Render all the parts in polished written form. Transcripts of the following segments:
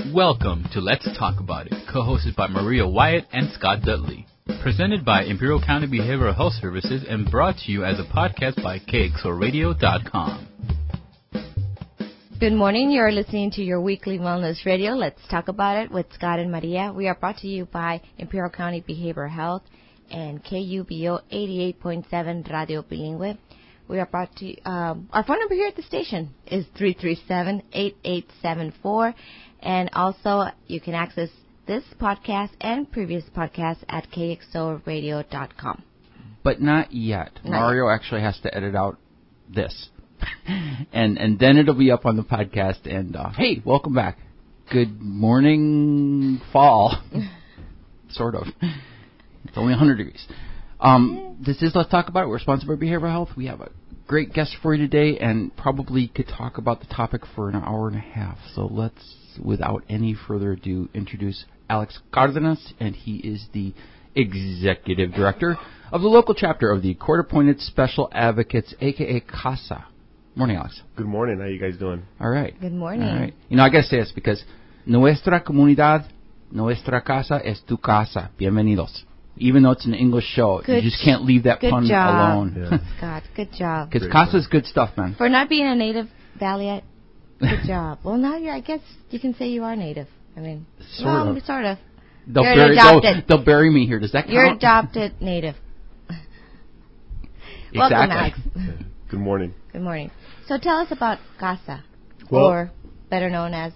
Welcome to Let's Talk About It, co-hosted by Maria Wyatt and Scott Dudley. Presented by Imperial County Behavioral Health Services and brought to you as a podcast by KXORadio.com. Good morning. You're listening to your weekly wellness radio. Let's talk about it with Scott and Maria. We are brought to you by Imperial County Behavioral Health and KUBO 88.7 Radio Bilingüe. We are brought to you, our phone number here at the station is 337-8874. And also, you can access this podcast and previous podcasts at KXORadio.com. But not yet. Mario actually has to edit out this. and then it'll be up on the podcast. And, hey, welcome back. Good morning, fall. Sort of. It's only 100 degrees. This is Let's Talk About It. We're sponsored by Behavioral Health. We have a great guest for you today and probably could talk about the topic for an hour and a half. So let's, without any further ado, introduce Alex Cardenas, and he is the Executive Director of the local chapter of the Court-Appointed Special Advocates, a.k.a. CASA. Morning, Alex. Good morning. How you guys doing? All right. Good morning. All right. You know, I got to say this because nuestra comunidad, nuestra casa es tu casa. Bienvenidos. Even though it's an English show, you just can't leave that pun alone. Yeah. Scott, good job. Because CASA's good stuff, man. For not being a native Valleyite, good job. Well, now I guess you can say you are native. I mean, sort of. They'll bury me here. Does that count? You're adopted native. Exactly. Welcome, Alex. Good morning. Good morning. So tell us about CASA, or better known as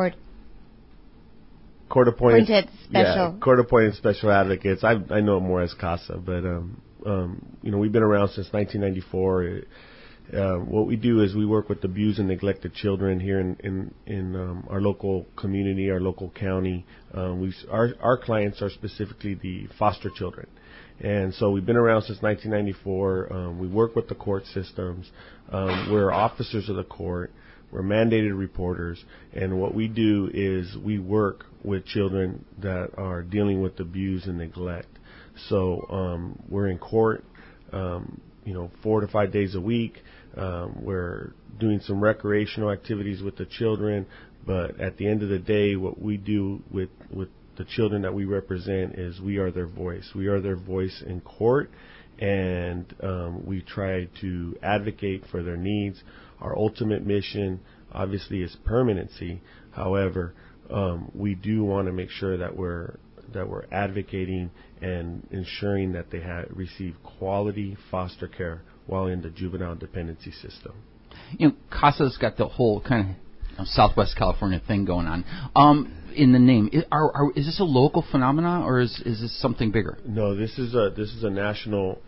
Court-Appointed Special. Yeah, Court-Appointed Special Advocates. I know it more as CASA, but we've been around since 1994. What we do is we work with abused and neglected children here in our local community, our local county. Our clients are specifically the foster children. And so we've been around since 1994. We work with the court systems. We're officers of the court. We're mandated reporters. And what we do is we work with children that are dealing with abuse and neglect. So we're in court, 4 to 5 days a week. We're doing some recreational activities with the children. But at the end of the day, what we do with the children that we represent is we are their voice. We are their voice in court, and we try to advocate for their needs. Our ultimate mission, obviously, is permanency. However, we do want to make sure that we're advocating and ensuring that they receive quality foster care while in the juvenile dependency system. CASA's got the whole kind of Southwest California thing going on. In the name, is this a local phenomena or is this something bigger? No, this is a national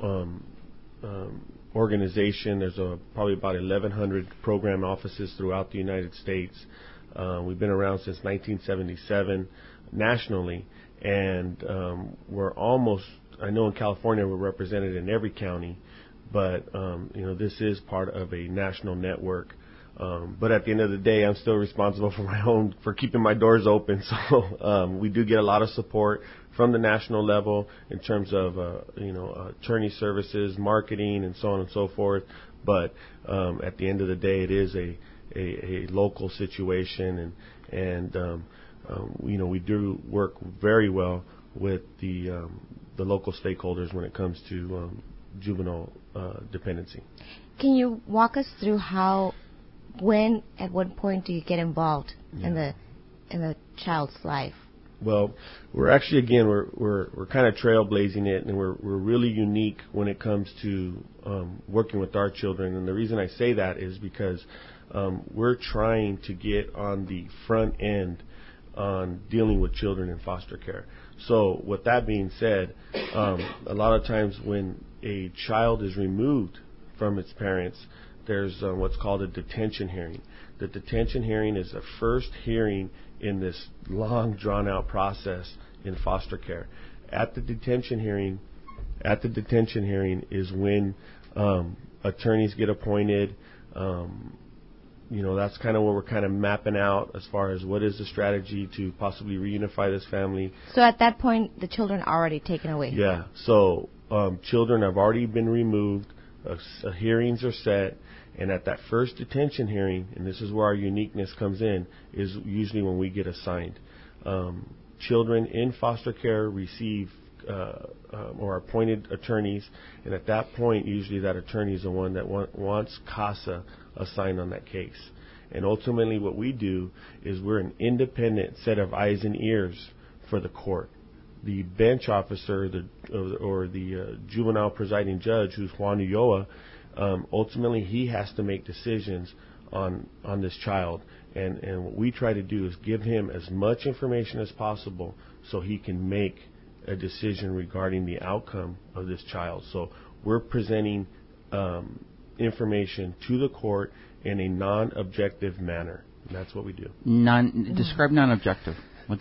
organization. There's probably about 1,100 program offices throughout the United States. We've been around since 1977 nationally, and we're almost. I know in California we're represented in every county, but this is part of a national network. But at the end of the day, I'm still responsible for keeping my doors open. So we do get a lot of support from the national level in terms of attorney services, marketing, and so on and so forth. But at the end of the day, it is a local situation, and we do work very well with the local stakeholders when it comes to juvenile dependency. Can you walk us through at what point do you get involved in the child's life? Well, we're actually we're kind of trailblazing it, and we're really unique when it comes to working with our children. And the reason I say that is because we're trying to get on the front end on dealing with children in foster care. So with that being said, a lot of times when a child is removed from its parents, there's what's called a detention hearing. The detention hearing is the first hearing in this long, drawn-out process in foster care. At the detention hearing is when attorneys get appointed. That's kind of what we're kind of mapping out as far as what is the strategy to possibly reunify this family. So at that point, the children are already taken away. Yeah. So children have already been removed. Hearings are set. And at that first detention hearing, and this is where our uniqueness comes in, is usually when we get assigned. Children in foster care receive or appointed attorneys, and at that point, usually that attorney is the one that wants CASA assigned on that case. And ultimately what we do is we're an independent set of eyes and ears for the court. The bench officer or the juvenile presiding judge, who's Juan Ulloa, ultimately he has to make decisions on this child. And what we try to do is give him as much information as possible so he can make a decision regarding the outcome of this child. So we're presenting information to the court in a non-objective manner. And that's what we do. Describe non-objective.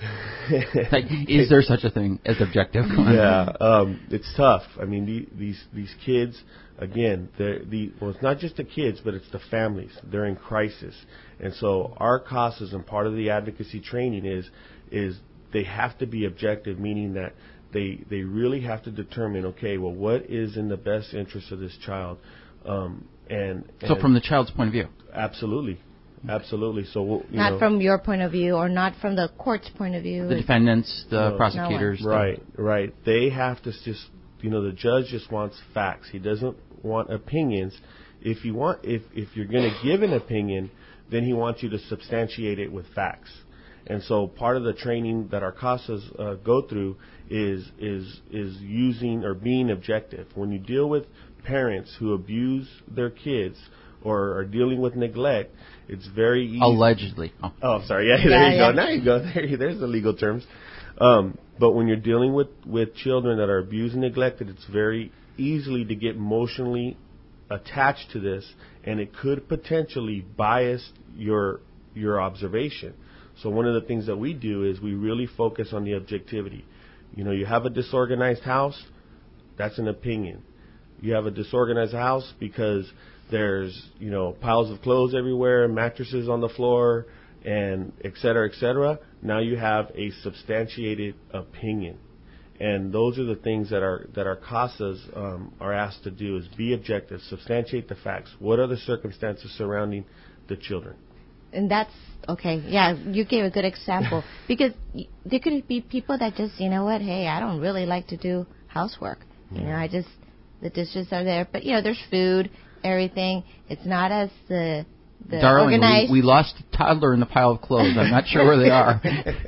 Is there such a thing as objective? Yeah, it's tough. I mean, these kids, again, well, it's not just the kids, but it's the families. They're in crisis. And so our CASAs and part of the advocacy training is they have to be objective, meaning that they really have to determine, okay, well, what is in the best interest of this child? And from the child's point of view? Absolutely. Absolutely. So not from your point of view, or not from the court's point of view. The defendants, the prosecutors. Right. They have to just, the judge just wants facts. He doesn't want opinions. If you're going to give an opinion, then he wants you to substantiate it with facts. And so part of the training that our CASAs go through is using or being objective. When you deal with parents who abuse their kids or are dealing with neglect, it's very easy. Allegedly. Oh, sorry. Yeah, there you go. Now you go. There's the legal terms. But when you're dealing with children that are abused and neglected, it's very easily to get emotionally attached to this, and it could potentially bias your observation. So one of the things that we do is we really focus on the objectivity. You have a disorganized house, that's an opinion. You have a disorganized house because there's, piles of clothes everywhere, mattresses on the floor, and et cetera, et cetera. Now you have a substantiated opinion. And those are the things that our CASAs are asked to do, is be objective, substantiate the facts. What are the circumstances surrounding the children? And that's, okay, yeah, you gave a good example. Because there could be people that just, hey, I don't really like to do housework. The dishes are there. But, there's food, everything. It's not as the Darling, organized. We lost a toddler in the pile of clothes. I'm not sure where they are.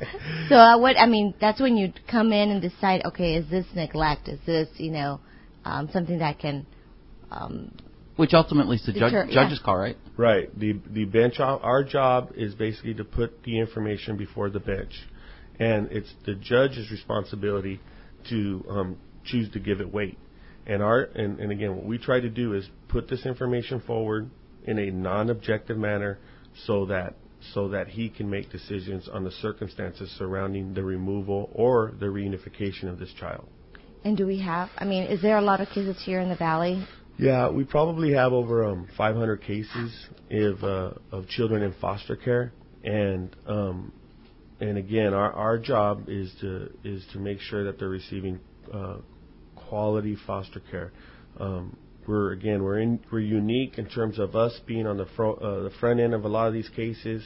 So that's when you come in and decide, okay, is this neglect? Is this, something that can... which ultimately is the judge's call, right? Right. The bench, our job is basically to put the information before the bench. And it's the judge's responsibility to choose to give it weight. And again, what we try to do is put this information forward in a non-objective manner so that he can make decisions on the circumstances surrounding the removal or the reunification of this child. And do we have, is there a lot of cases here in the Valley? Yeah, we probably have over 500 cases of children in foster care, and again, our job is to make sure that they're receiving quality foster care. We're unique in terms of us being on the front end of a lot of these cases,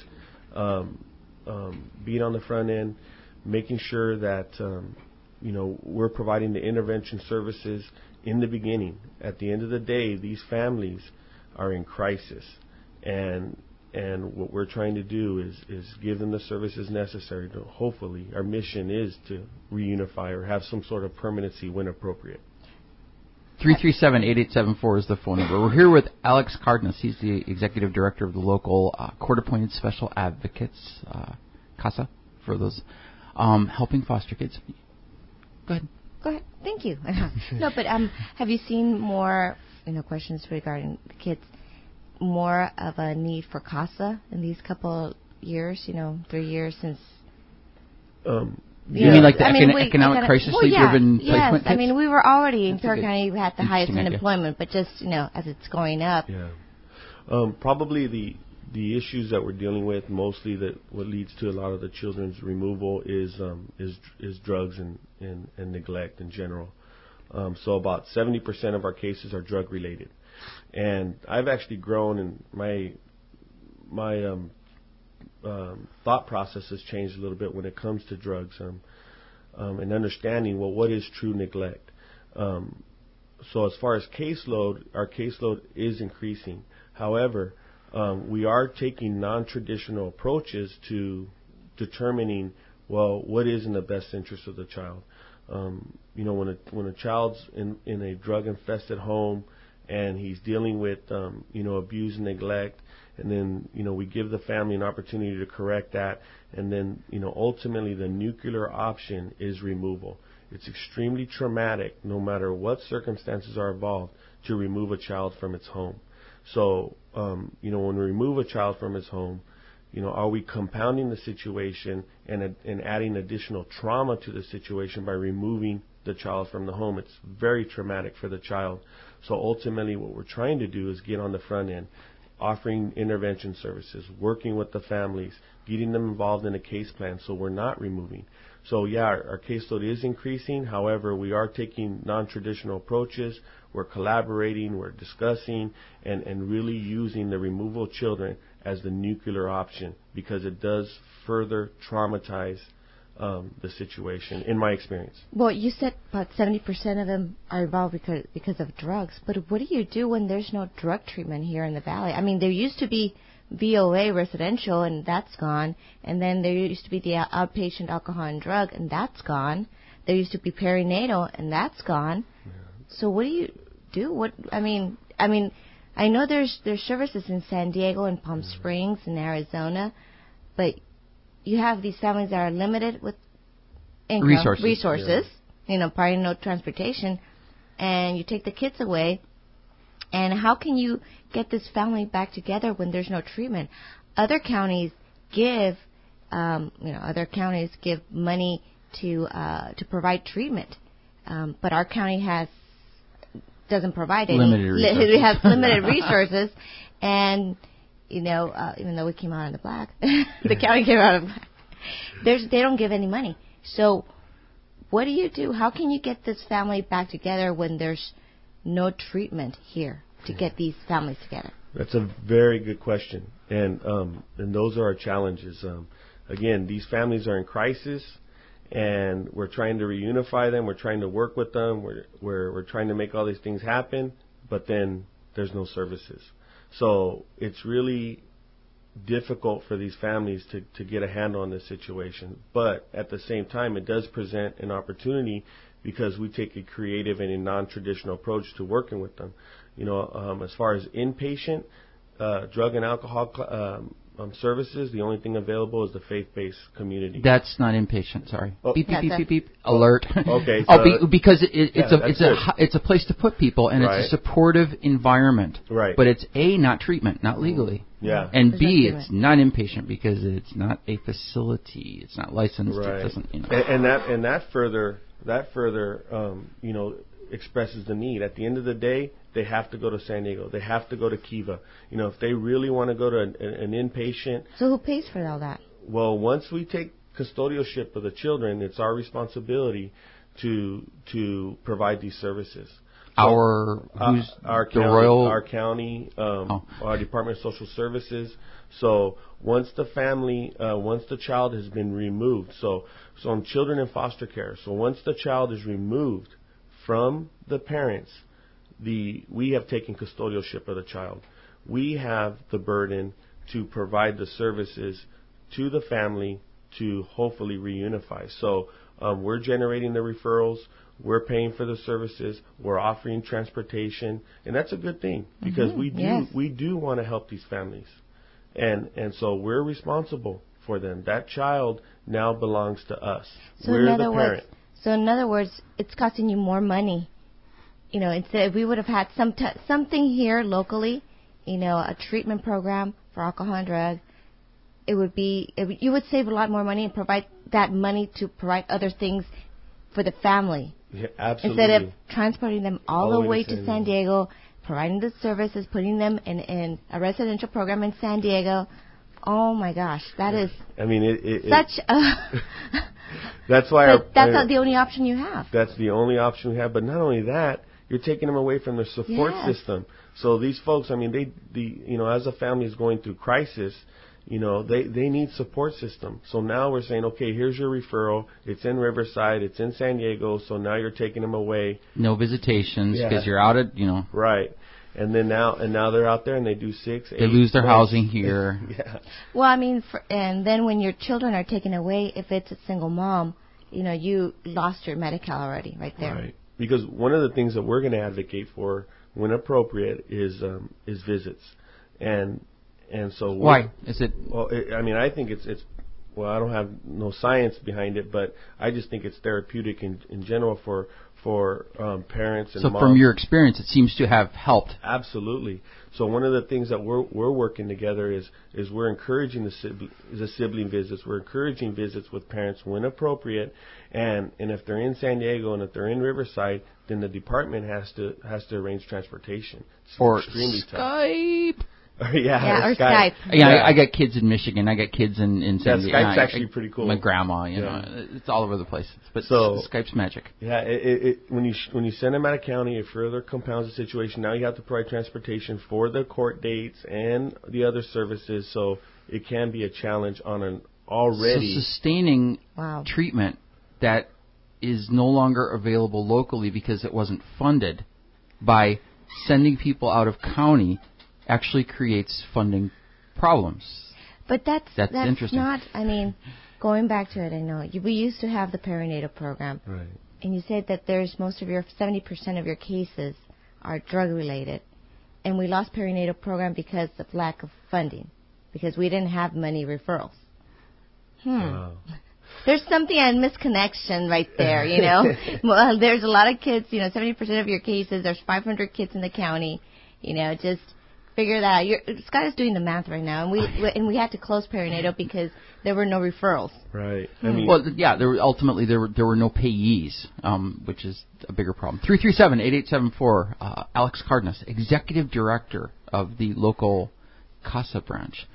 being on the front end, making sure that we're providing the intervention services in the beginning. At the end of the day, these families are in crisis, and what we're trying to do is give them the services necessary to, hopefully, our mission is to reunify or have some sort of permanency when appropriate. 337-8874 is the phone number. We're here with Alex Cardenas. He's the executive director of the local court-appointed special advocates, CASA, for those helping foster kids. Go ahead. Go ahead. Thank you. No, but have you seen more, questions regarding the kids, more of a need for CASA in these couple years, 3 years since... You mean like the economic crisis-driven placement? Yes. We were already in Imperial County, we had the highest unemployment, but just, as it's going up. Yeah. Probably the issues that we're dealing with, mostly that what leads to a lot of the children's removal is drugs and neglect in general. So about 70% of our cases are drug-related. And I've actually grown, and my thought process has changed a little bit when it comes to drugs, and understanding, well, what is true neglect. So as far as caseload, our caseload is increasing. However, we are taking non-traditional approaches to determining, well, what is in the best interest of the child. When a child's in a drug-infested home and he's dealing with, abuse and neglect, and then, we give the family an opportunity to correct that, and then, ultimately the nuclear option is removal. It's extremely traumatic, no matter what circumstances are involved, to remove a child from its home. So, when we remove a child from his home, are we compounding the situation and adding additional trauma to the situation by removing the child from the home? It's very traumatic for the child. So ultimately what we're trying to do is get on the front end, offering intervention services, working with the families, getting them involved in a case plan so we're not removing. So yeah, our caseload is increasing. However, we are taking non-traditional approaches. We're collaborating, we're discussing, and really using the removal of children as the nuclear option, because it does further traumatize the situation, in my experience. Well, you said about 70% of them are involved because of drugs. But what do you do when there's no drug treatment here in the Valley? I mean, there used to be VOA residential, and that's gone. And then there used to be the outpatient alcohol and drug, and that's gone. There used to be perinatal, and that's gone. Yeah. So what do you do? I know there's services in San Diego and Palm Springs and Arizona, but you have these families that are limited with income, resources, probably no transportation, and you take the kids away. And how can you get this family back together when there's no treatment? Other counties give, money to provide treatment, but our county doesn't provide any. We have limited resources, and even though we came out in the black, the county came out in black. They don't give any money. So, what do you do? How can you get this family back together when there's no treatment here to get these families together? That's a very good question, and those are our challenges. Again, these families are in crisis, and we're trying to reunify them. We're trying to work with them. We're trying to make all these things happen, but then there's no services. So it's really difficult for these families to get a handle on this situation. But at the same time, it does present an opportunity because we take a creative and a non-traditional approach to working with them. As far as inpatient drug and alcohol services, the only thing available is the faith-based community. That's not inpatient. Sorry. Oh. Beep beep beep beep beep. Alert. Okay. Because it's a place to put people, and it's a supportive environment. Right. But it's not treatment, not legally. Yeah. And B, it's not inpatient because it's not a facility. It's not licensed. Right. It doesn't. And that further expresses the need. At the end of the day, they have to go to San Diego. They have to go to Kiva. If they really want to go to an inpatient. So who pays for all that? Well, once we take custodialship of the children, it's our responsibility to provide these services. So our county, our Department of Social Services. So once the child has been removed, so on children in foster care. So once the child is removed from the parents, we have taken custodialship of the child. We have the burden to provide the services to the family to hopefully reunify. So we're generating the referrals. We're paying for the services. We're offering transportation, and that's a good thing because we do want to help these families, and so we're responsible for them. That child now belongs to us. We're the parent. So in other words, it's costing you more money. Instead, if we would have had something here locally, a treatment program for alcohol and drug, you would save a lot more money and provide that money to provide other things for the family. Yeah, absolutely. Instead of transporting them all the way to San Diego, providing the services, putting them in a residential program in San Diego. Oh my gosh, that is. I mean, such a. That's why. That's not the only option you have. That's the only option we have. But not only that, you're taking them away from their support system. So these folks, I mean, as a family is going through crisis, they need support system. So now we're saying, okay, here's your referral. It's in Riverside. It's in San Diego. So now you're taking them away. No visitations because you're out at, Right. And then now they're out there and they do 6, 8. They lose their housing here. Well, I mean, and then when your children are taken away, if it's a single mom, you lost your Medi-Cal already right there. Right. Because one of the things that we're going to advocate for, when appropriate, is visits. And so why is it? Well, I think it's well, I don't have no science behind it, but I just think it's therapeutic in general for parents and moms. So from your experience, it seems to have helped. Absolutely. So one of the things that we're working together is we're encouraging the sibling visits. We're encouraging visits with parents when appropriate, and if they're in San Diego and if they're in Riverside, then the department has to arrange transportation. It's or extremely Skype. Tough. or Skype. Yeah, I got kids in Michigan. I got kids in San Diego. Skype's actually pretty cool. My grandma, it's all over the place. But Skype's magic. Yeah, when you send them out of county, it further compounds the situation. Now you have to provide transportation for the court dates and the other services, so it can be a challenge on an already sustaining treatment that is no longer available locally because it wasn't funded by sending people out of county. Actually creates funding problems. But that's interesting. Not, going back to it, I know we used to have the perinatal program, right? And you said that there's 70% of your cases are drug related, and we lost perinatal program because of lack of funding, because we didn't have many referrals. Wow. There's something, a misconnection right there, Well, there's a lot of kids, 70% of your cases, there's 500 kids in the county, just figure that out. Scott is doing the math right now, and we had to close perinatal because there were no referrals. Right. There were no payees, which is a bigger problem. 337-8874. Alex Cardenas, executive director of the local CASA branch.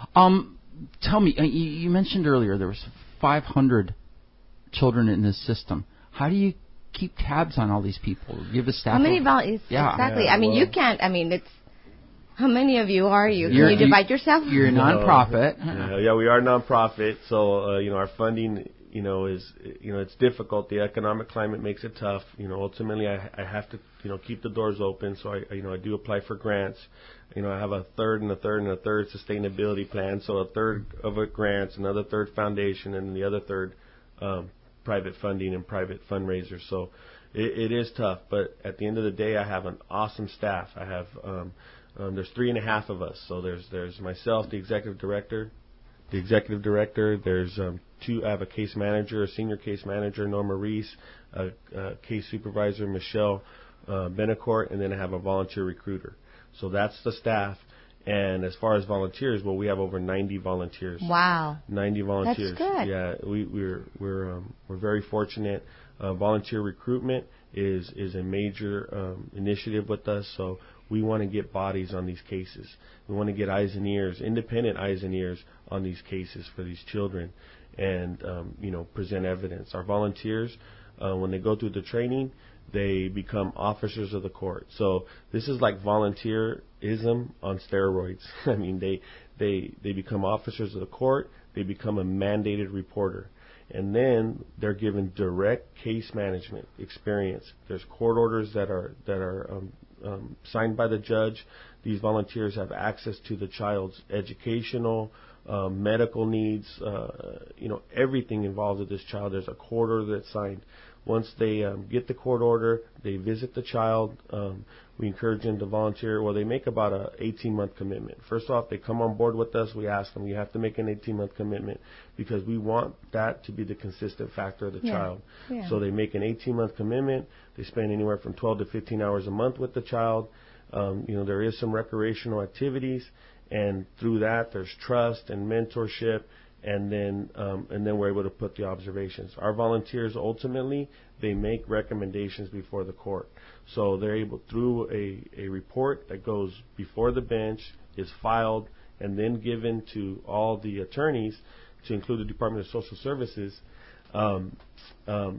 Tell me, you mentioned earlier there was 500 children in this system. How do you keep tabs on all these people? You have a staff. How many volunteers? Yeah. Exactly. Yeah, you can't. It's. How many of you are you? Can you divide yourself? You're a nonprofit. Yeah, we are a nonprofit. So our funding, is it's difficult. The economic climate makes it tough. Ultimately, I have to keep the doors open. So I do apply for grants. I have a third and a third and a third sustainability plan. So a third of it grants, another third foundation, and the other third private funding and private fundraisers. So it is tough. But at the end of the day, I have an awesome staff. I have there's 3.5 of us. So there's myself, the executive director. There's I have a case manager, a senior case manager, Norma Reese, a case supervisor, Michelle Benacourt, and then I have a volunteer recruiter. So that's the staff. And as far as volunteers, we have over 90 volunteers. Wow. 90 volunteers. That's good. Yeah, we're very fortunate. Volunteer recruitment is a major initiative with us. So we want to get bodies on these cases. We want to get eyes and ears, independent eyes and ears on these cases for these children, and present evidence. Our volunteers, when they go through the training, they become officers of the court. So this is like volunteerism on steroids. They become officers of the court. They become a mandated reporter. And then they're given direct case management experience. There's court orders that are signed by the judge. These volunteers have access to the child's educational, medical needs, everything involved with this child. There's a court order that's signed. Once they get the court order, they visit the child. We encourage them to volunteer. Well, they make about a 18-month commitment. First off, they come on board with us. We ask them, you have to make an 18-month commitment because we want that to be the consistent factor of the child. Yeah. So they make an 18-month commitment. They spend anywhere from 12 to 15 hours a month with the child. There is some recreational activities, and through that, there's trust and mentorship. And then we're able to put the observations. Our volunteers ultimately, they make recommendations before the court. So they're able, through a report that goes before the bench, is filed, and then given to all the attorneys, to include the Department of Social Services.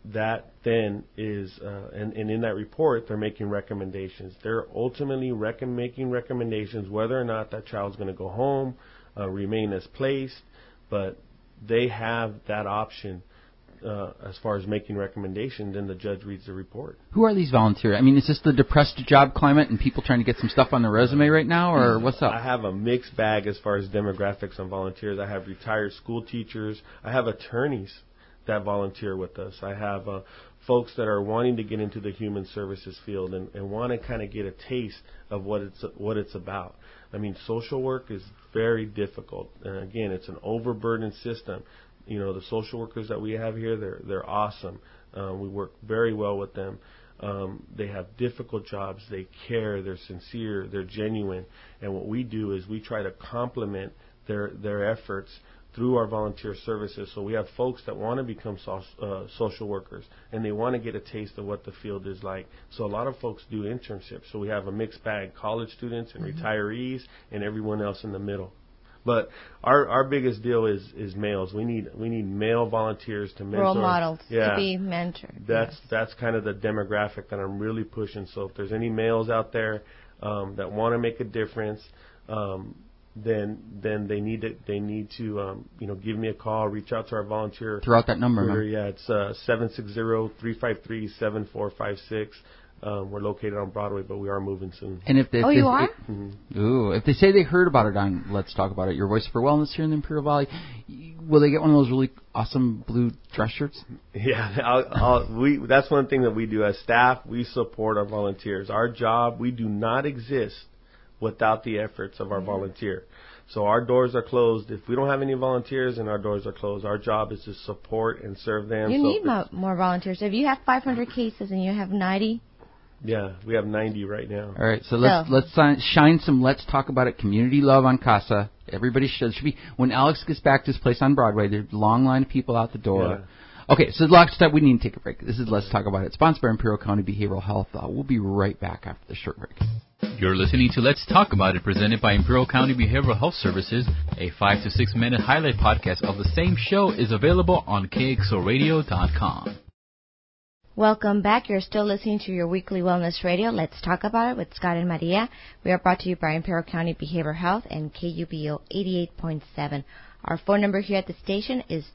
that then is, and in that report, they're making recommendations. They're ultimately making recommendations whether or not that child's going to go home, remain as placed, but they have that option as far as making recommendations, then the judge reads the report. Who are these volunteers? I mean, is this the depressed job climate and people trying to get some stuff on their resume right now, or what's up? I have a mixed bag as far as demographics on volunteers. I have retired school teachers. I have attorneys that volunteer with us. I have folks that are wanting to get into the human services field and want to kind of get a taste of what it's about. I mean, social work is very difficult. And again, it's an overburdened system. You know, the social workers that we have here, they're awesome. We work very well with them. They have difficult jobs. They care. They're sincere. They're genuine. And what we do is we try to complement their efforts through our volunteer services. So we have folks that want to become social workers, and they want to get a taste of what the field is like. So a lot of folks do internships. So we have a mixed bag, college students and retirees and everyone else in the middle. But our biggest deal is males. We need male volunteers to mentor. Role models to be mentored. That's kind of the demographic that I'm really pushing. So if there's any males out there that want to make a difference, then they need to give me a call, reach out to our volunteer. Throw out that number, man. Yeah, it's 760-353-7456. We're located on Broadway, but we are moving soon. And if you are? If they say they heard about it on Let's Talk About It, Your Voice for Wellness here in the Imperial Valley, will they get one of those really awesome blue dress shirts? Yeah, that's one thing that we do as staff. We support our volunteers. Our job, we do not exist without the efforts of our volunteer. So our doors are closed. If we don't have any volunteers and our doors are closed, our job is to support and serve them. You need more volunteers. If you have 500 cases and you have 90... Yeah, we have 90 right now. All right, so let's shine some Let's Talk About It community love on Casa. Everybody should be. When Alex gets back to his place on Broadway, there's a long line of people out the door. Yeah. Okay, so lockstep, we need to take a break. This is Let's Talk About It, sponsored by Imperial County Behavioral Health. We'll be right back after the short break. You're listening to Let's Talk About It, presented by Imperial County Behavioral Health Services. A 5 to 6 minute highlight podcast of the same show is available on KXORadio.com. Welcome back. You're still listening to your weekly wellness radio. Let's Talk About It with Scott and Maria. We are brought to you by Imperial County Behavioral Health and KUBO 88.7. Our phone number here at the station is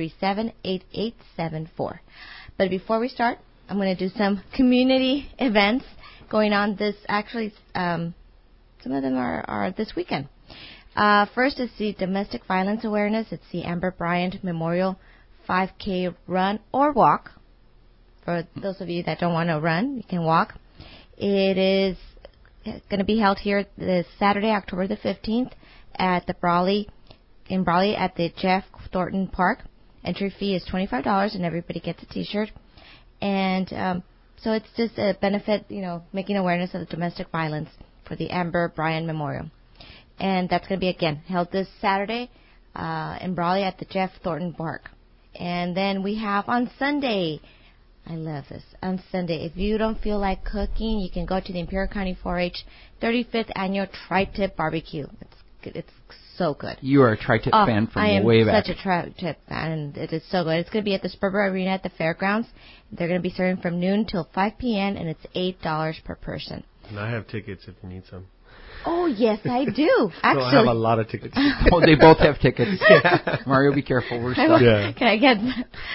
337-8874. But before we start, I'm going to do some community events going on this, actually, some of them are this weekend. First is the Domestic Violence Awareness. It's the Amber Bryant Memorial 5K Run or Walk. For those of you that don't want to run, you can walk. It is going to be held here this Saturday, October the 15th, at the Brawley at the Jeff Thornton Park. Entry fee is $25, and everybody gets a T-shirt. And so it's just a benefit, making awareness of domestic violence for the Amber Bryant Memorial. And that's going to be, again, held this Saturday in Brawley at the Jeff Thornton Park. And then we have on Sunday, I love this. On Sunday, if you don't feel like cooking, you can go to the Imperial County 4-H 35th Annual Tri-Tip Barbecue. It's so good. You are a Tri-Tip fan from way back. I am such a Tri-Tip fan, and it is so good. It's going to be at the Spurber Arena at the fairgrounds. They're going to be serving from noon till 5 p.m., and it's $8 per person. And I have tickets if you need some. Oh, yes, I do. Actually, I have a lot of tickets. Oh, they both have tickets. Yeah. Mario, be careful. We're stuck. Yeah. Can I get...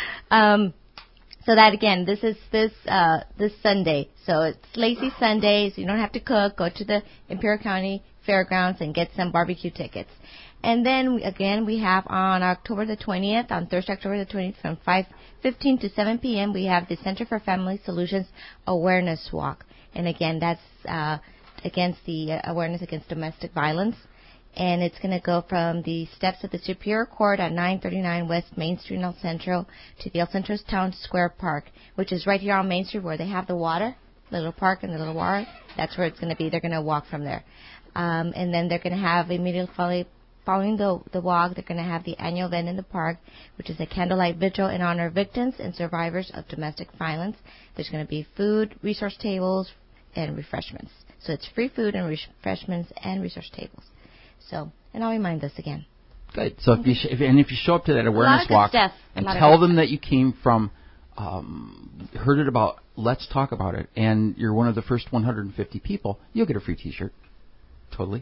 So that, again, this is this Sunday. So it's Lazy Sunday, so you don't have to cook. Go to the Imperial County Fairgrounds and get some barbecue tickets. And then, again, we have on October the 20th, on Thursday, October the 20th, from 5:15 to 7 p.m., we have the Center for Family Solutions Awareness Walk. And, again, that's against the awareness against domestic violence. And it's going to go from the steps of the Superior Court at 939 West Main Street in El Centro to the El Centro Town Square Park, which is right here on Main Street where they have the water, the little park and the little water. That's where it's going to be. They're going to walk from there. And then they're going to have immediately following the walk, they're going to have the annual event in the park, which is a candlelight vigil in honor of victims and survivors of domestic violence. There's going to be food, resource tables, and refreshments. So it's free food and refreshments and resource tables. So, and I'll remind us again. Good. So if you show up to that awareness walk and tell them that you came from heard it about Let's Talk About It, and you're one of the first 150 people, you'll get a free T-shirt. Totally.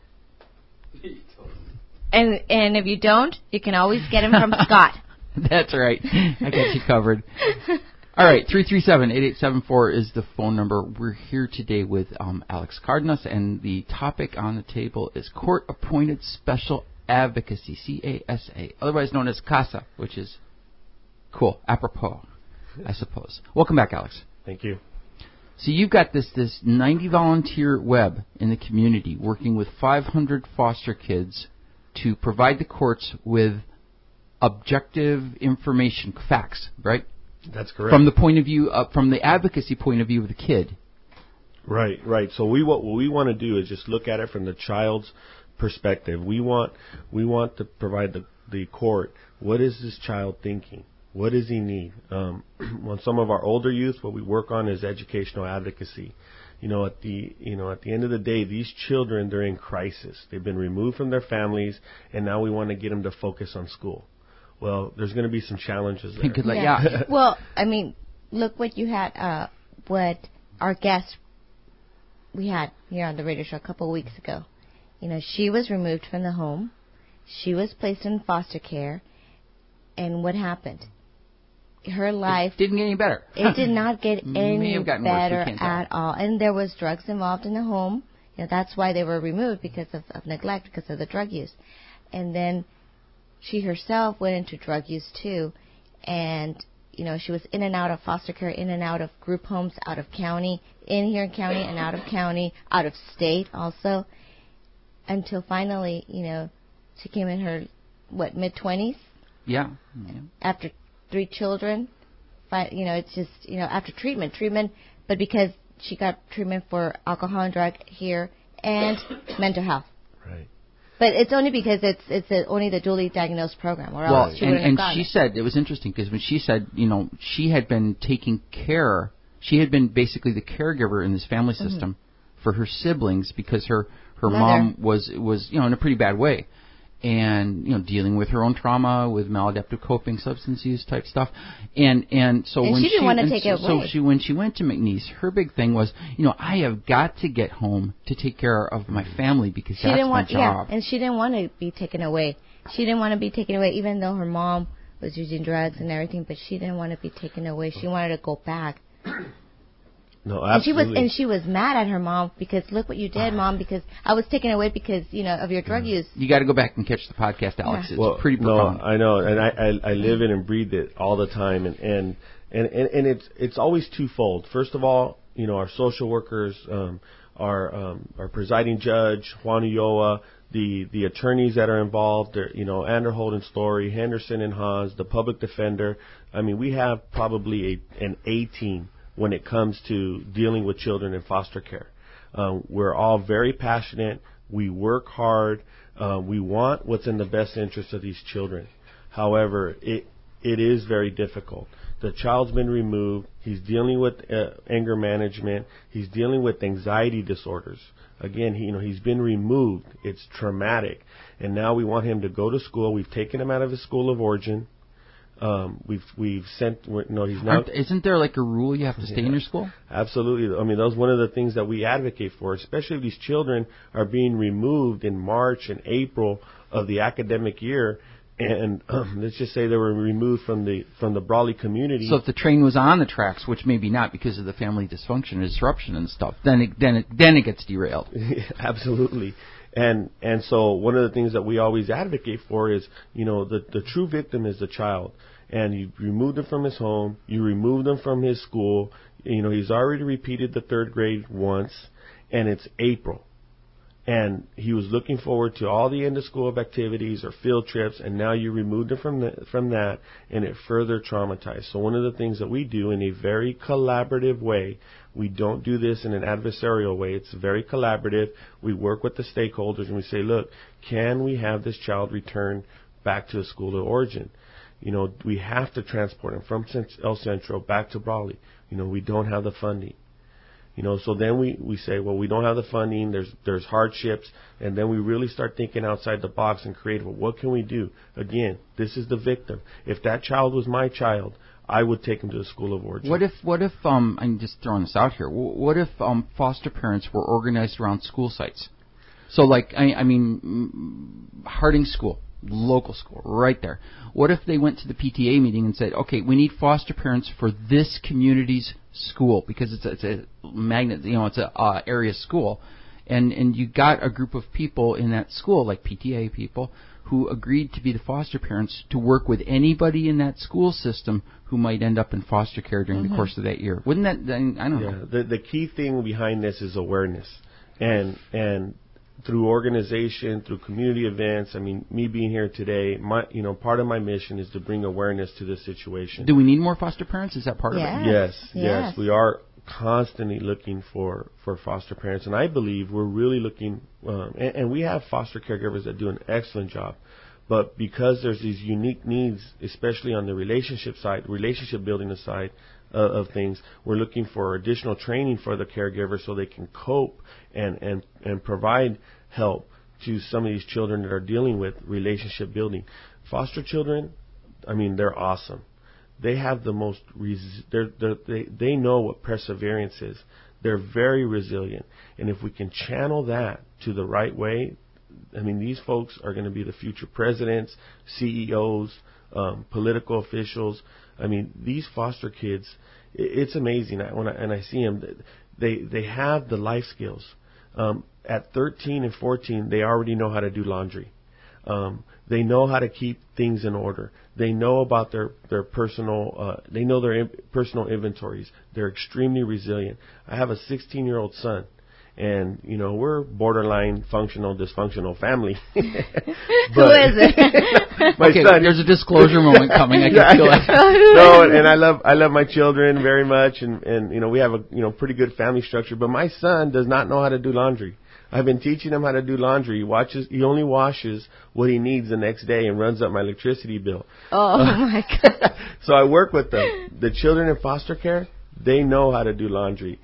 And if you don't, you can always get them from Scott. That's right. I got you covered. All right, 337-8874 is the phone number. We're here today with Alex Cardenas, and the topic on the table is Court-Appointed Special Advocacy, CASA, otherwise known as CASA, which is cool, apropos, I suppose. Welcome back, Alex. Thank you. So you've got this 90 volunteer web in the community working with 500 foster kids to provide the courts with objective information, facts, right? That's correct. From the point of view, from the advocacy point of view of the kid. Right. So what we want to do is just look at it from the child's perspective. We want to provide the court, what is this child thinking? What does he need? On some of our older youth, what we work on is educational advocacy. At the end of the day, these children, they're in crisis. They've been removed from their families, and now we want to get them to focus on school. Well, there's going to be some challenges there. Yeah. Well, I mean, look what you had, what our guest we had here on the radio show a couple of weeks ago. She was removed from the home. She was placed in foster care. And what happened? Her life... It didn't get any better. It did not get any better at all. And there was drugs involved in the home. That's why they were removed, because of neglect, because of the drug use. And then she herself went into drug use too, and she was in and out of foster care, in and out of group homes, out of county, in here in county and out of county, out of state also, until finally, she came in her mid-20s. Yeah. After 3 children, it's just after treatment, but because she got treatment for alcohol and drug here and mental health. Right. But it's only because it's only the dually diagnosed program, or else she wouldn't have gotten she said, it was interesting because when she said, she had been taking care, she had been basically the caregiver in this family system for her siblings because her mom was in a pretty bad way, and dealing with her own trauma, with maladaptive coping, substance use type stuff, and so when she didn't want to take it away. So when she went to McNeese, her big thing was, I have got to get home to take care of my family because that's my job. Yeah, and she didn't want to be taken away. She didn't want to be taken away, even though her mom was using drugs and everything. But she didn't want to be taken away. She wanted to go back. No, absolutely. And she was mad at her mom because, look what you did, Mom, because I was taken away because, of your drug use. You got to go back and catch the podcast, Alex. Yeah. It's pretty profound. No, I know, and I live it and breathe it all the time, and it's always twofold. First of all, our social workers, our presiding judge, Juan Ulloa, the attorneys that are involved, Anderhold and Story, Henderson and Haas, the public defender. I mean, we have probably an A-team when it comes to dealing with children in foster care. We're all very passionate. We work hard. We want what's in the best interest of these children. However, it is very difficult. The child's been removed. He's dealing with anger management. He's dealing with anxiety disorders. Again, he's been removed. It's traumatic. And now we want him to go to school. We've taken him out of his school of origin. We've sent. He's not. Isn't there like a rule you have to stay in your school? Absolutely. I mean, that's one of the things that we advocate for, especially if these children are being removed in March and April of the academic year, and let's just say they were removed from the Brawley community. So if the train was on the tracks, which maybe not because of the family dysfunction and disruption and stuff, then it gets derailed. Absolutely. And so one of the things that we always advocate for is, the true victim is the child. And you remove them from his home, you remove them from his school. He's already repeated the 3rd grade once, and it's April. And he was looking forward to all the end-of-school activities or field trips, and now you removed him from that, and it further traumatized. So one of the things that we do in a very collaborative way, we don't do this in an adversarial way. It's very collaborative. We work with the stakeholders, and we say, look, can we have this child return back to the school of origin? We have to transport him from El Centro back to Brawley. We don't have the funding. So then we say, well, we don't have the funding, there's hardships, and then we really start thinking outside the box and create, well, what can we do? Again, this is the victim. If that child was my child, I would take him to the school of origin. What if I'm just throwing this out here. What if foster parents were organized around school sites? So like, I mean, Harding School, local school, right there. What if they went to the PTA meeting and said, okay, we need foster parents for this community's school because it's a magnet, it's a area school, and you got a group of people in that school, like PTA people, who agreed to be the foster parents to work with anybody in that school system who might end up in foster care during the course of that year. Wouldn't that? I don't know. The key thing behind this is awareness, and through organization, through community events. I mean, me being here today, part of my mission is to bring awareness to this situation. Do we need more foster parents? Is that part of it? Yes. We are constantly looking for foster parents, and I believe we're really looking, and we have foster caregivers that do an excellent job. But because there's these unique needs, especially on the relationship building side of things, we're looking for additional training for the caregivers so they can cope and provide help to some of these children that are dealing with relationship building. Foster children, I mean, they're awesome. They have the most, they know what perseverance is. They're very resilient. And if we can channel that to the right way, I mean, these folks are going to be the future presidents, CEOs, political officials. I mean, these foster kids, it's amazing. When I see them, they have the life skills. At 13 and 14, they already know how to do laundry. They know how to keep things in order. They know about their personal, they know their personal inventories. They're extremely resilient. I have a 16-year-old son. And, we're borderline functional, dysfunctional family. Who is it? My son. There's a disclosure moment coming. I can feel it. No, and I love my children very much. And we have a, pretty good family structure. But my son does not know how to do laundry. I've been teaching him how to do laundry. He only washes what he needs the next day and runs up my electricity bill. Oh, my God. So I work with them. The children in foster care, they know how to do laundry.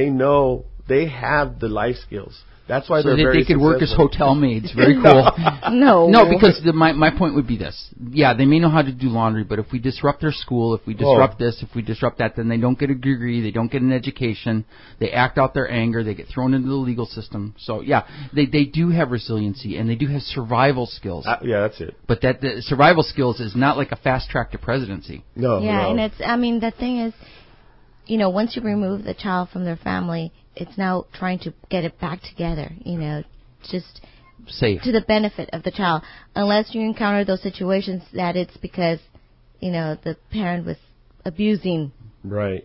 They have the life skills. That's why they're very successful. They could work as hotel maids. Very cool. No, because my point would be this. Yeah, they may know how to do laundry, but if we disrupt their school, if we disrupt this, if we disrupt that, then they don't get a degree, they don't get an education, they act out their anger, they get thrown into the legal system. So, yeah, they do have resiliency, and they do have survival skills. Yeah, that's it. But the survival skills is not like a fast track to presidency. No. And the thing is, once you remove the child from their family, it's now trying to get it back together, just safe to the benefit of the child. Unless you encounter those situations that it's because, the parent was abusing. Right.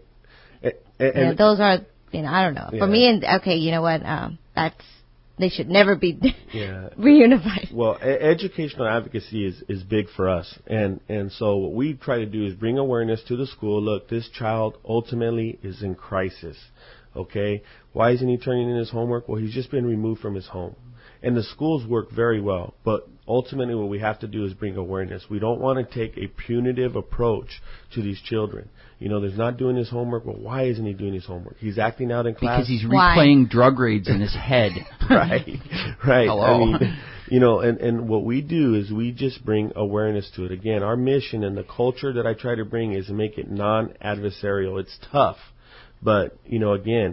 And those are, I don't know. Yeah. For me, you know what? They should never be reunified. Well, educational advocacy is big for us. And so what we try to do is bring awareness to the school. Look, this child ultimately is in crisis. Okay? Why isn't he turning in his homework? Well, he's just been removed from his home. And the schools work very well. But ultimately what we have to do is bring awareness. We don't want to take a punitive approach to these children. There's not doing his homework. Well, why isn't he doing his homework? He's acting out in class. Because he's replaying drug raids in his head. Right. Hello. I mean, and what we do is we just bring awareness to it. Again, our mission and the culture that I try to bring is to make it non-adversarial. It's tough. But, again,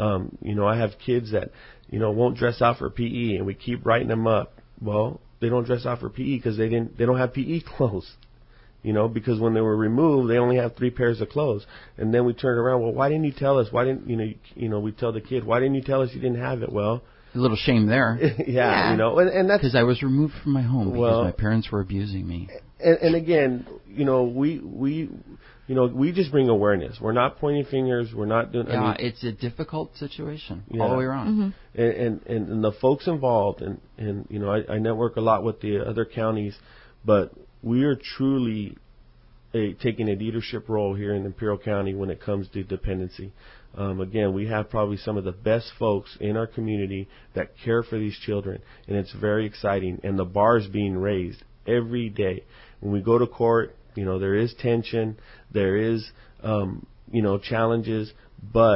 I have kids that, won't dress out for PE, and we keep writing them up. Well, they don't dress out for PE because they don't have PE clothes. Because when they were removed, they only have 3 pairs of clothes. And then we turn around, well, why didn't you tell us? Why didn't, we tell the kid, why didn't you tell us you didn't have it? Well, a little shame there. yeah, and that's because I was removed from my home because my parents were abusing me. And again, we just bring awareness. We're not pointing fingers. We're not doing. Yeah, it's a difficult situation all the way around. Mm-hmm. And the folks involved, and I network a lot with the other counties, but we are truly taking a leadership role here in Imperial County when it comes to dependency. Again, we have probably some of the best folks in our community that care for these children, and it's very exciting. And the bar is being raised every day. When we go to court, there is tension, there is, challenges, but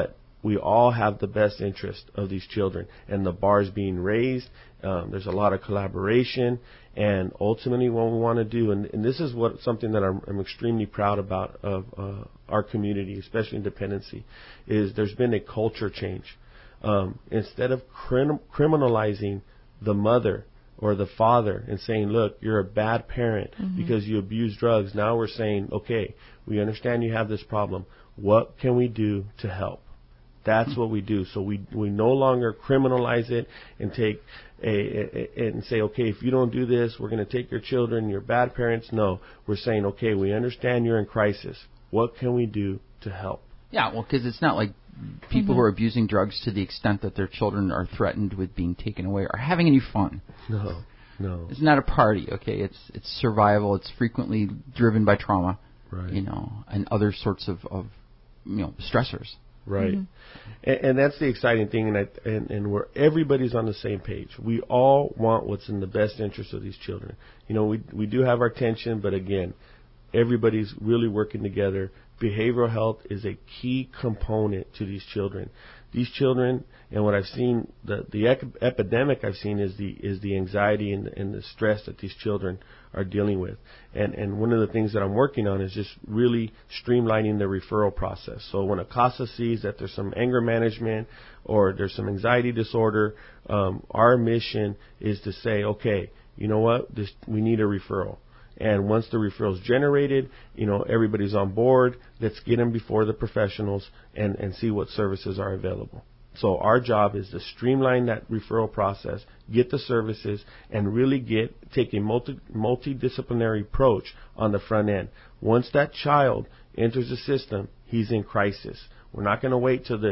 we all have the best interest of these children, and the bar is being raised. There's a lot of collaboration, and ultimately what we want to do, and this is something that I'm extremely proud about of our community, especially in dependency, is there's been a culture change. Instead of criminalizing the mother or the father and saying, look, you're a bad parent because you abuse drugs, now we're saying, okay, we understand you have this problem. What can we do to help? That's what we do. So we no longer criminalize it and take and say, okay, if you don't do this, we're going to take your children, you're bad parents. No, we're saying, okay, we understand you're in crisis. What can we do to help? Yeah, well, because it's not like people who are abusing drugs to the extent that their children are threatened with being taken away are having any fun. No. It's not a party, okay? It's survival. It's frequently driven by trauma, right? And other sorts of stressors. Right. And that's the exciting thing, and where everybody's on the same page. We all want what's in the best interest of these children. We do have our tension, but again, everybody's really working together. Behavioral health is a key component to these children. These children, and what I've seen, the epidemic I've seen is the anxiety and the stress that these children are dealing with. And one of the things that I'm working on is just really streamlining the referral process. So when a CASA sees that there's some anger management or there's some anxiety disorder, our mission is to say, okay, you know what, we need a referral. And once the referral is generated, everybody's on board. Let's get them before the professionals and see what services are available. So our job is to streamline that referral process, get the services, and really take a multidisciplinary approach on the front end. Once that child enters the system, he's in crisis. We're not going to wait till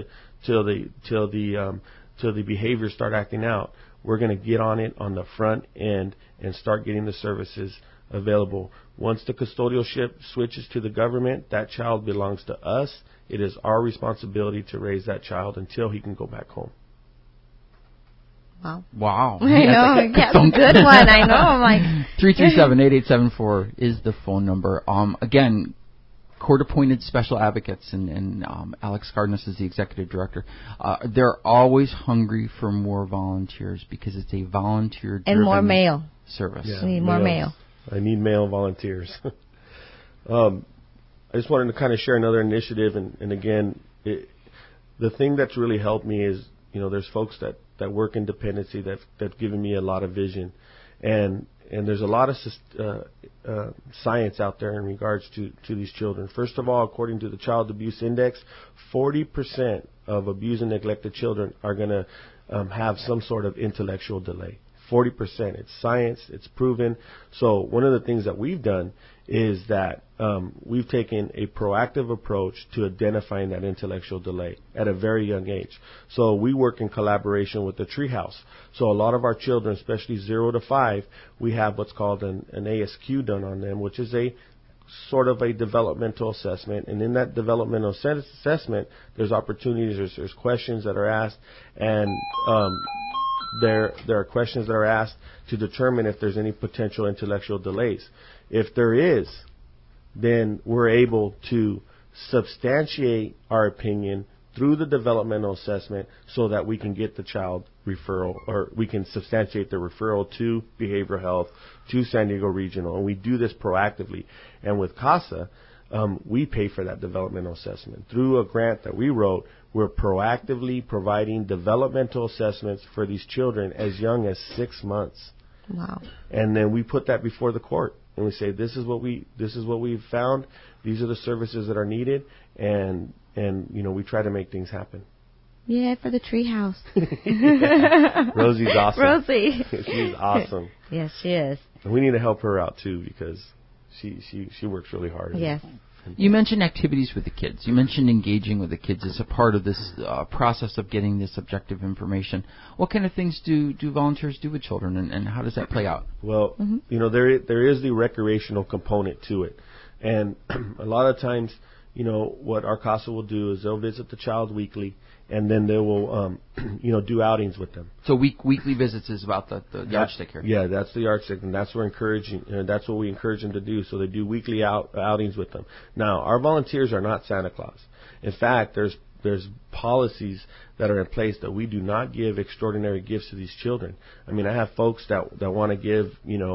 the behaviors start acting out. We're going to get on it on the front end and start getting the services available. Once the custodialship switches to the government, that child belongs to us. It is our responsibility to raise that child until he can go back home. Wow. I know. That's a good one. I know. I'm like 337-8874 is the phone number. Again, court-appointed special advocates, and Alex Cardenas is the executive director. They're always hungry for more volunteers because it's a volunteer-driven and more male service. Yeah, we need more male. I need male volunteers. I just wanted to kind of share another initiative, and again, the thing that's really helped me is, there's folks that work in dependency that's given me a lot of vision, and there's a lot of science out there in regards to these children. First of all, according to the Child Abuse Index, 40% of abused and neglected children are going to have some sort of intellectual delay. 40%. It's science. It's proven. So one of the things that we've done is that we've taken a proactive approach to identifying that intellectual delay at a very young age. So we work in collaboration with the Treehouse. So a lot of our children, especially 0 to 5, we have what's called an ASQ done on them, which is a sort of a developmental assessment. And in that developmental assessment, there's opportunities, there's questions that are asked, and there are questions that are asked to determine if there's any potential intellectual delays. If there is, then we're able to substantiate our opinion through the developmental assessment so that we can get the child referral, or we can substantiate the referral to behavioral health, to San Diego Regional, and we do this proactively. And with CASA, we pay for that developmental assessment. Through a grant that we wrote, we're proactively providing developmental assessments for these children as young as 6 months. Wow. And then we put that before the court, and we say, this is what we've found. These are the services that are needed, and we try to make things happen. Yeah, for the Treehouse. Yeah. Rosie's awesome. Rosie. She's awesome. Yes, she is. And we need to help her out too, because she works really hard. Yes. You mentioned activities with the kids. You mentioned engaging with the kids as a part of this process of getting this objective information. What kind of things do volunteers do with children, and how does that play out? Well, there is the recreational component to it. And a lot of times, what our CASA will do is they'll visit the child weekly, and then they will, do outings with them. So weekly visits is about the yardstick here. Yeah, that's the yardstick, and that's that's what we encourage them to do. So they do weekly outings with them. Now, our volunteers are not Santa Claus. In fact, there's there's policies that are in place that we do not give extraordinary gifts to these children. I mean, I have folks that want to give,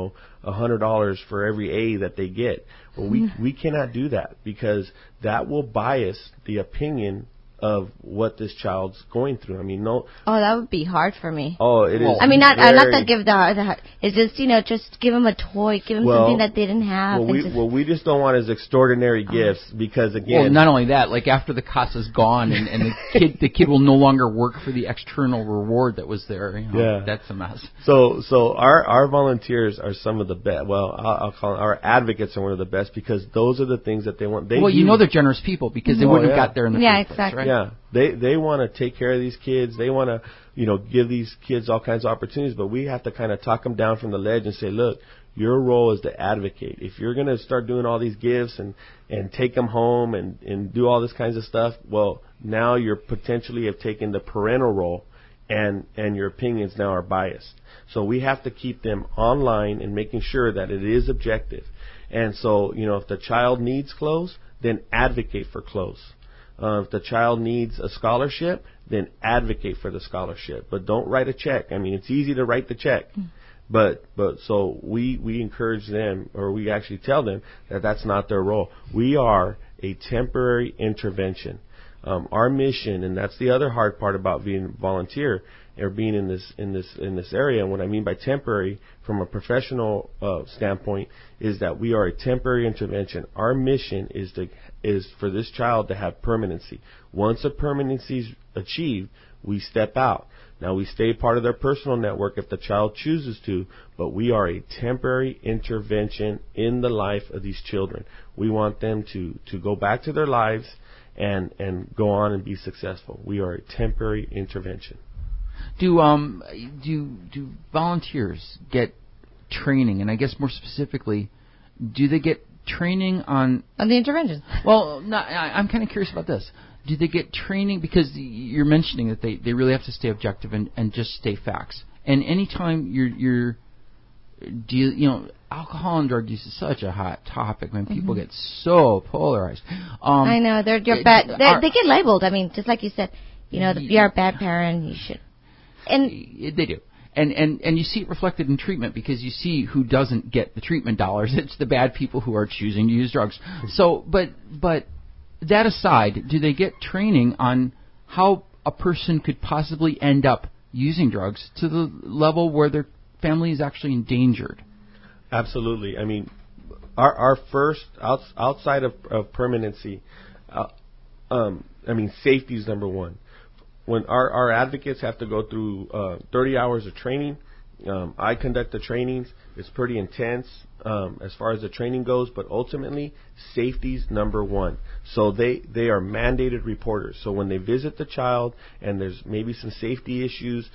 $100 for every A that they get. Well, we cannot do that, because that will bias the opinion of what this child's going through. I mean, no. Oh, that would be hard for me. Oh, it is. I mean, not to give the. It's just just give them a toy, give them something that they didn't have. We just don't want his extraordinary gifts, because again. Well, not only that, like after the CASA's gone and the kid will no longer work for the external reward that was there. That's a mess. So our volunteers are some of the best. Well, I'll call them, our advocates are one of the best, because those are the things that they want. They're generous people, because they wouldn't have got there in the first place, right? Yeah, they want to take care of these kids. They want to, give these kids all kinds of opportunities. But we have to kind of talk them down from the ledge and say, look, your role is to advocate. If you're going to start doing all these gifts and take them home and do all this kinds of stuff, well, now you're potentially have taken the parental role, and your opinions now are biased. So we have to keep them online and making sure that it is objective. And so, if the child needs clothes, then advocate for clothes. If the child needs a scholarship, then advocate for the scholarship. But don't write a check. I mean, it's easy to write the check. But so we encourage them, or we actually tell them that that's not their role. We are a temporary intervention. Our mission, and that's the other hard part about being a volunteer or being in this area. And what I mean by temporary, from a professional standpoint, is that we are a temporary intervention. Our mission is for this child to have permanency. Once a permanency is achieved, we step out. Now, we stay part of their personal network if the child chooses to, but we are a temporary intervention in the life of these children. We want them to go back to their lives and go on and be successful. We are a temporary intervention. Do volunteers get training? And I guess more specifically, do they get training on the intervention? Well, I'm kind of curious about this. Do they get training, because you're mentioning that they really have to stay objective and just stay facts. And anytime you're alcohol and drug use is such a hot topic when people get so polarized. I know they're bad. They get labeled. I mean, just like you said, you're a bad parent. You should. And they do. And you see it reflected in treatment, because you see who doesn't get the treatment dollars. It's the bad people who are choosing to use drugs. So, but that aside, do they get training on how a person could possibly end up using drugs to the level where their family is actually endangered? Absolutely. I mean, our first outside of permanency, safety is number one. When our advocates have to go through 30 hours of training, I conduct the trainings. It's pretty intense as far as the training goes, but ultimately, safety's number one. So they are mandated reporters. So when they visit the child and there's maybe some safety issues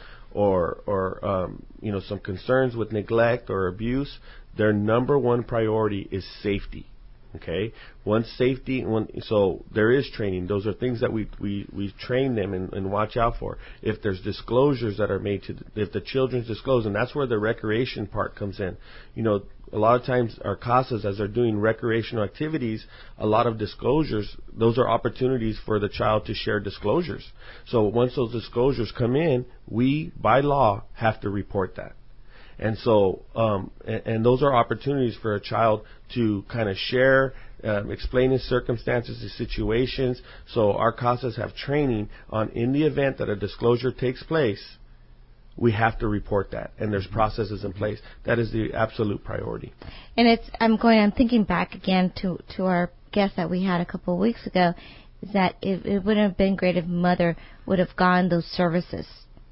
or some concerns with neglect or abuse, their number one priority is safety. Okay. So there is training. Those are things that we train them and watch out for. If there's disclosures that are made if the children's disclosed, and that's where the recreation part comes in. A lot of times our CASAs, as they're doing recreational activities, a lot of disclosures, those are opportunities for the child to share disclosures. So once those disclosures come in, we, by law, have to report that. And so, and those are opportunities for a child to kind of share, explain his circumstances, his situations. So our CASAs have training on, in the event that a disclosure takes place, we have to report that, and there's processes in place. That is the absolute priority. And I'm thinking back again to our guest that we had a couple of weeks ago, is that it would have been great if mother would have gotten those services,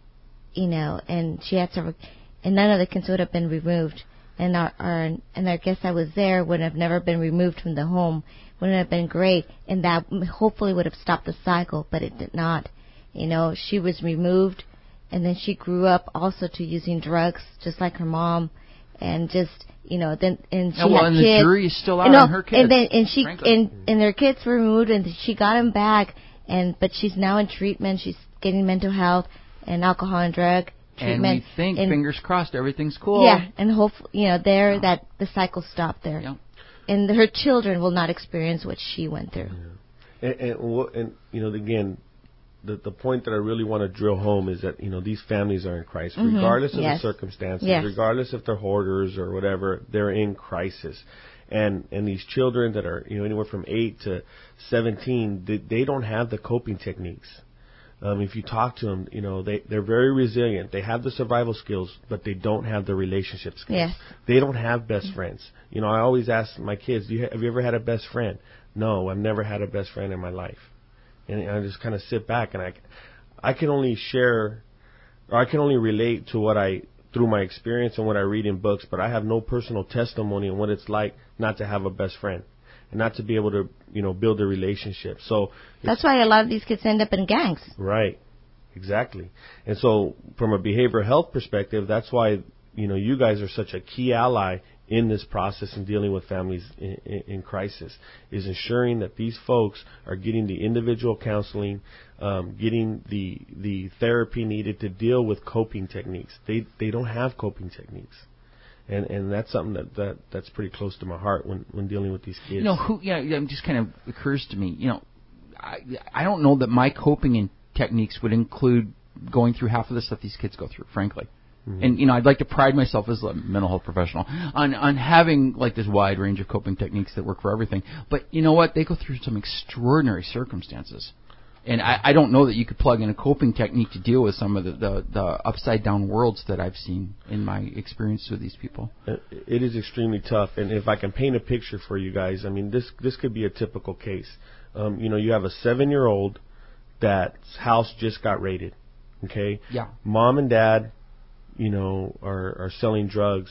and she had several. And none of the kids would have been removed, and our guest that was there would have never been removed from the home. Wouldn't have been great, and that hopefully would have stopped the cycle, but it did not. She was removed, and then she grew up also to using drugs, just like her mom, and just then and she had kids. The jury is still out on her kids. And their kids were removed, and she got them back, but she's now in treatment. She's getting mental health and alcohol and drug treatment. And we think, fingers crossed, everything's cool. Yeah, and hopefully, that the cycle stopped there. Yeah. And her children will not experience what she went through. Yeah. And again, the point that I really want to drill home is that, these families are in Christ, regardless of the circumstances, regardless if they're hoarders or whatever, they're in crisis. And these children that are, anywhere from 8 to 17, they don't have the coping techniques. If you talk to them, they're very resilient. They have the survival skills, but they don't have the relationship skills. Yes. They don't have best friends. I always ask my kids, have you ever had a best friend? No, I've never had a best friend in my life. And I just kind of sit back, and I can only share, or I can only relate to through my experience and what I read in books, but I have no personal testimony on what it's like not to have a best friend and not to be able to, build a relationship. So that's why a lot of these kids end up in gangs. Right. Exactly. And so from a behavioral health perspective, that's why, you guys are such a key ally in this process in dealing with families in crisis, is ensuring that these folks are getting the individual counseling, getting the therapy needed to deal with coping techniques. They don't have coping techniques. And that's something that's pretty close to my heart when dealing with these kids. It just kind of occurs to me, I don't know that my coping techniques would include going through half of the stuff these kids go through, frankly. Mm-hmm. And I'd like to pride myself as a mental health professional on having like this wide range of coping techniques that work for everything. But you know what? They go through some extraordinary circumstances. And I don't know that you could plug in a coping technique to deal with some of the upside down worlds that I've seen in my experience with these people. It is extremely tough. And if I can paint a picture for you guys, I mean, this could be a typical case. You have a 7-year-old that's house just got raided. Okay? Yeah. Mom and dad, are selling drugs.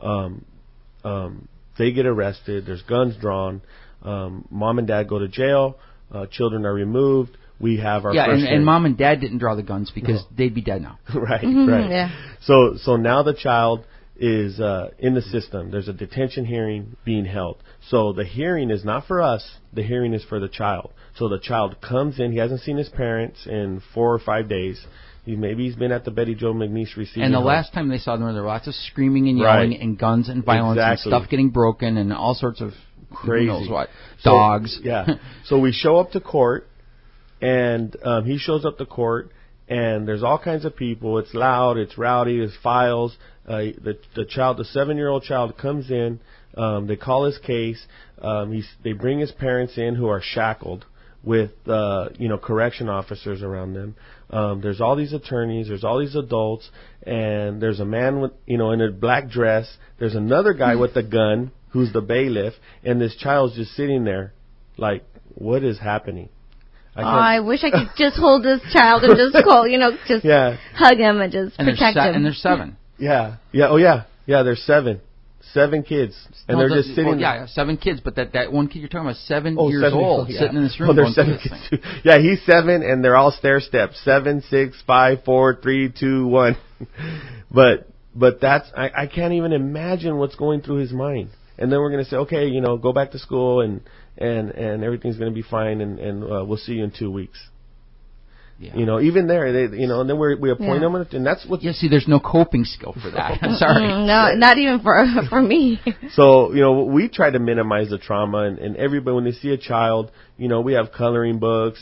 They get arrested. There's guns drawn. Mom and dad go to jail. Children are removed. We have our first and mom and dad didn't draw the guns because they'd be dead now. Right, mm-hmm, right. Yeah. So now the child is in the system. There's a detention hearing being held. So the hearing is not for us. The hearing is for the child. So the child comes in. He hasn't seen his parents in 4 or 5 days. Maybe he's been at the Betty Jo McNeese receiving. And the last time they saw them, there were lots of screaming and yelling and guns and violence and stuff getting broken and all sorts of crazy. Who knows what. Dogs. Yeah. So we show up to court, and he shows up to court, and there's all kinds of people. It's loud. It's rowdy. There's files. The 7-year-old child comes in. They call his case. They bring his parents in who are shackled with correction officers around them. There's all these attorneys, there's all these adults, and there's a man with in a black dress. There's another guy with a gun who's the bailiff, and this child's just sitting there like, what is happening? I wish I could just hold this child and just hug him and just protect him. And there's 7. Yeah. Oh yeah. There's 7 kids, and they're just sitting. Yeah, 7 kids, but that one kid you're talking about, 7 years old, sitting in this room. Oh, there's 7 kids too. Yeah, he's 7, and they're all stair steps: 7, 6, 5, 4, 3, 2, 1. But that's I can't even imagine what's going through his mind. And then we're going to say, okay, go back to school, and everything's going to be fine, and we'll see you in 2 weeks. Yeah. Even there, and then we appoint them, and that's what. Yeah, see, there's no coping skill for that. I'm sorry. No, not even for me. So, we try to minimize the trauma, and everybody, when they see a child, we have coloring books,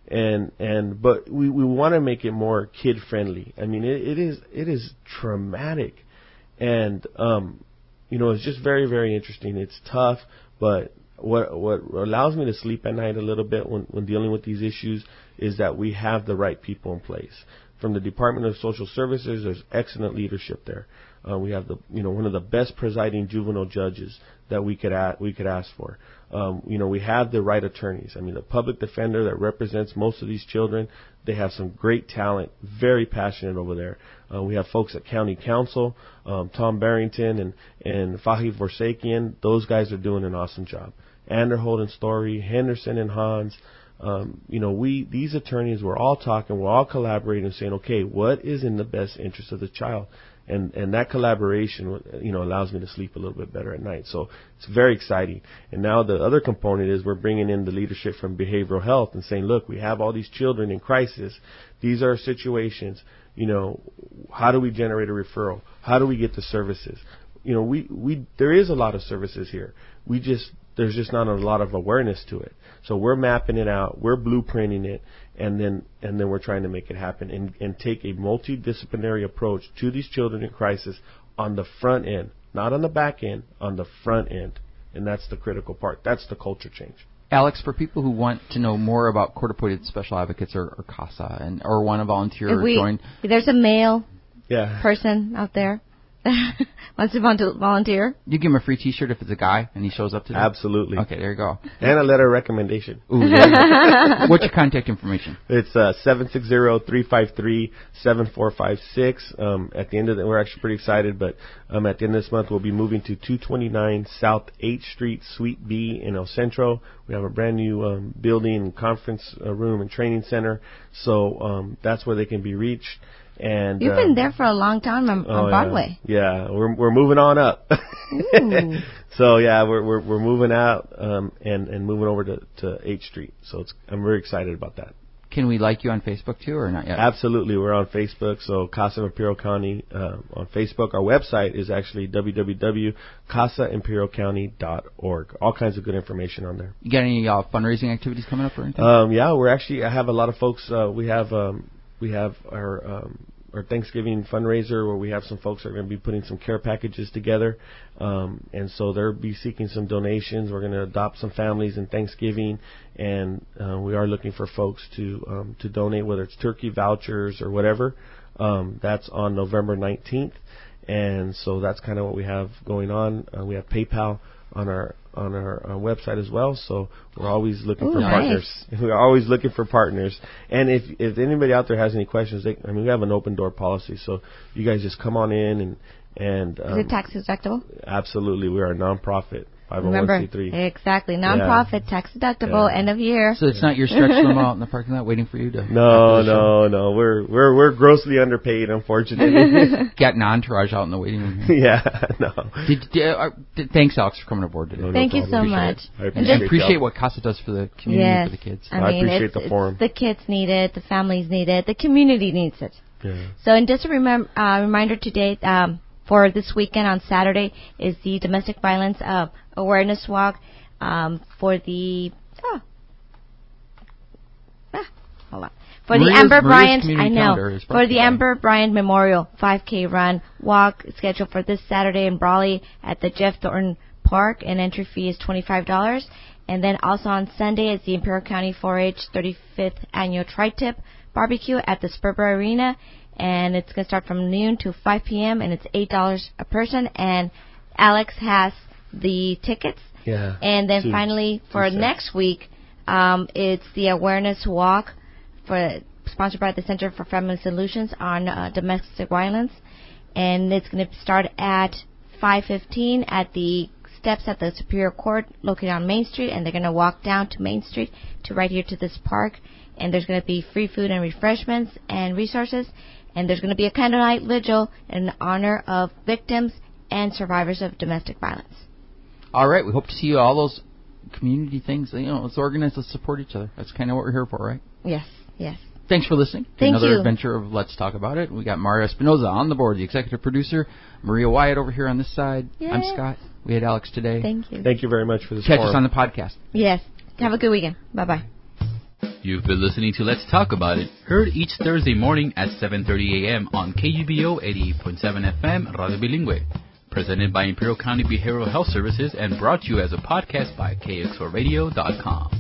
but we want to make it more kid friendly. I mean, it is traumatic, and it's just very, very interesting. It's tough, but what allows me to sleep at night a little bit when dealing with these issues is that we have the right people in place. From the Department of Social Services, there's excellent leadership there. We have one of the best presiding juvenile judges that we could ask for. We have the right attorneys. I mean, the public defender that represents most of these children, they have some great talent, very passionate over there. We have folks at County Council, Tom Barrington and Fahi Vorsakian. Those guys are doing an awesome job. Anderholt and Story, Henderson and Hans. These attorneys, we're all talking, we're all collaborating and saying, okay, what is in the best interest of the child? And that collaboration, allows me to sleep a little bit better at night. So it's very exciting. And now the other component is we're bringing in the leadership from behavioral health and saying, look, we have all these children in crisis. These are situations, how do we generate a referral? How do we get the services? There is a lot of services here. there's just not a lot of awareness to it. So we're mapping it out, we're blueprinting it, and then we're trying to make it happen and take a multidisciplinary approach to these children in crisis on the front end, not on the back end, on the front end. And that's the critical part. That's the culture change. Alex, for people who want to know more about court-appointed special advocates or CASA, or want to volunteer or join, there's a male person out there wants to volunteer. You give him a free T-shirt if it's a guy and he shows up today? Absolutely. Okay, there you go. And a letter of recommendation. Ooh, what's your contact information? It's 760-353-7456. At the end of we're actually pretty excited, but at the end of this month we'll be moving to 229 South 8th Street, Suite B in El Centro. We have a brand new building, conference room, and training center. So that's where they can be reached. And you've been there for a long time on Broadway. Yeah, we're moving on up. So yeah, we're moving out and moving over to 8th Street. So I'm very excited about that. Can we like you on Facebook too, or not yet? Absolutely, we're on Facebook. So CASA Imperial County on Facebook. Our website is actually www.casaimperialcounty.org. All kinds of good information on there. You got any fundraising activities coming up or anything? Yeah, I have a lot of folks. We have our Thanksgiving fundraiser where we have some folks that are going to be putting some care packages together, and so they'll be seeking some donations. We're going to adopt some families in Thanksgiving, and we are looking for folks to donate, whether it's turkey vouchers or whatever. That's on November 19th, and so that's kind of what we have going on. We have PayPal on our website as well, so we're always looking for partners. We're always looking for partners. And if anybody out there has any questions, we have an open door policy, so you guys just come on in and is it tax deductible? Absolutely, we are a nonprofit. 501c3. Remember, exactly. Nonprofit, tax deductible, end of year. So it's not your stretch limo out in the parking lot waiting for you to. No. We're grossly underpaid, unfortunately. Got an entourage out in the waiting room here. Yeah, no. Thanks, Alex, for coming aboard today. Thank you so much. I appreciate what CASA does for the community, for the kids. I appreciate the forum. The kids need it, the families need it, the community needs it. Yeah. So, and just a reminder today. For this weekend on Saturday is the domestic violence awareness walk for the Amber Bryant. I know for the Amber Bryant Memorial 5K run walk scheduled for this Saturday in Brawley at the Jeff Thornton Park, and entry fee is $25. And then also on Sunday is the Imperial County 4-H 35th annual Tri-Tip barbecue at the Sperber Arena. And it's going to start from noon to 5 p.m. and it's $8 a person. And Alex has the tickets. Yeah. And then finally, for next week, it's the awareness walk sponsored by the Center for Family Solutions on domestic violence. And it's going to start at 5:15 at the steps at the Superior Court located on Main Street. And they're going to walk down to Main Street to right here to this park. And there's going to be free food and refreshments and resources. And there's going to be a candlelight vigil in honor of victims and survivors of domestic violence. All right. We hope to see you all those community things. Let's organize, let's support each other. That's kind of what we're here for, right? Yes. Thanks for listening to another adventure of Let's Talk About It. We got Mario Espinoza on the board, the executive producer. Maria Wyatt over here on this side. Yay. I'm Scott. We had Alex today. Thank you. Thank you very much for this. Catch us on the podcast. Yes. Have a good weekend. Bye-bye. You've been listening to Let's Talk About It, heard each Thursday morning at 7:30 a.m. on KUBO 88.7 FM Radio Bilingüe. Presented by Imperial County Behavioral Health Services and brought to you as a podcast by KXORadio.com.